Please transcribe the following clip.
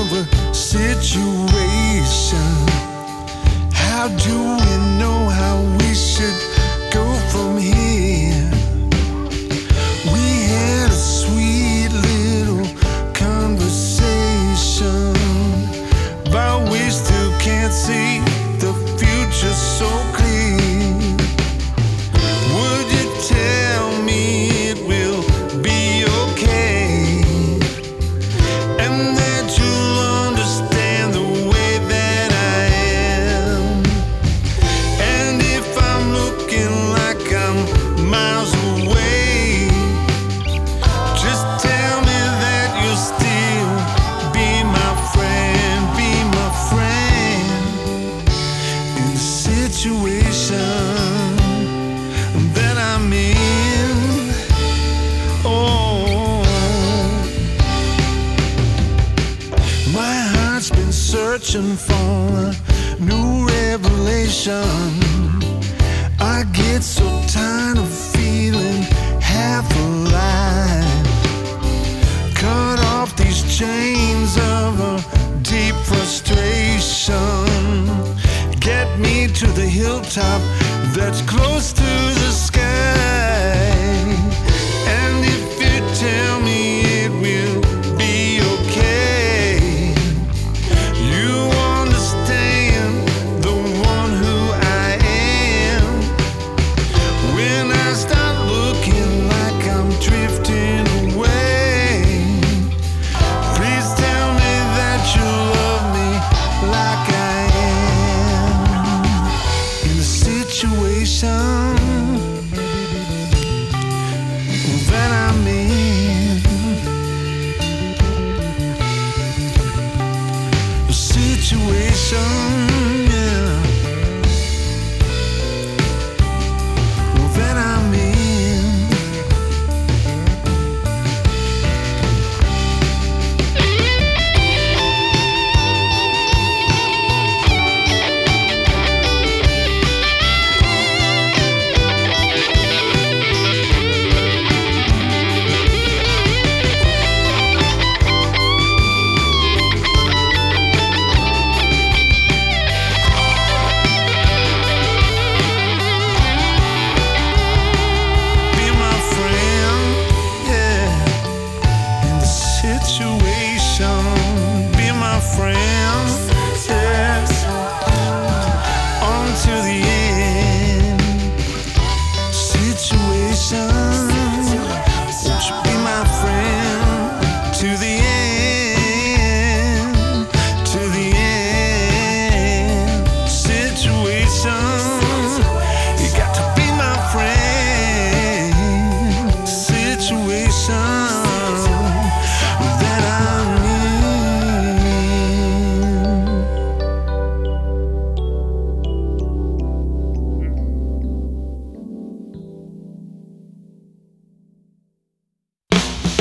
of a situation. How do we know how we should go from here? We had a sweet little conversation, but we still can't see the future so clear. Would you tell me it will be okay, and that you'll understand the way that I am? And if I'm looking like I'm miles away, just tell me that you'll still be my friend, in the situation that I'm in. Oh, my heart's been searching for a new revelation. I get so tired of feeling half alive, cut off these chains of a deep frustration. Get me to the hilltop that's close to the sky. And if you tell me it will be okay, you understand the one who I am. When I start looking like I'm drifting away, please tell me that you love me like I am. In the situation that I'm in, the situation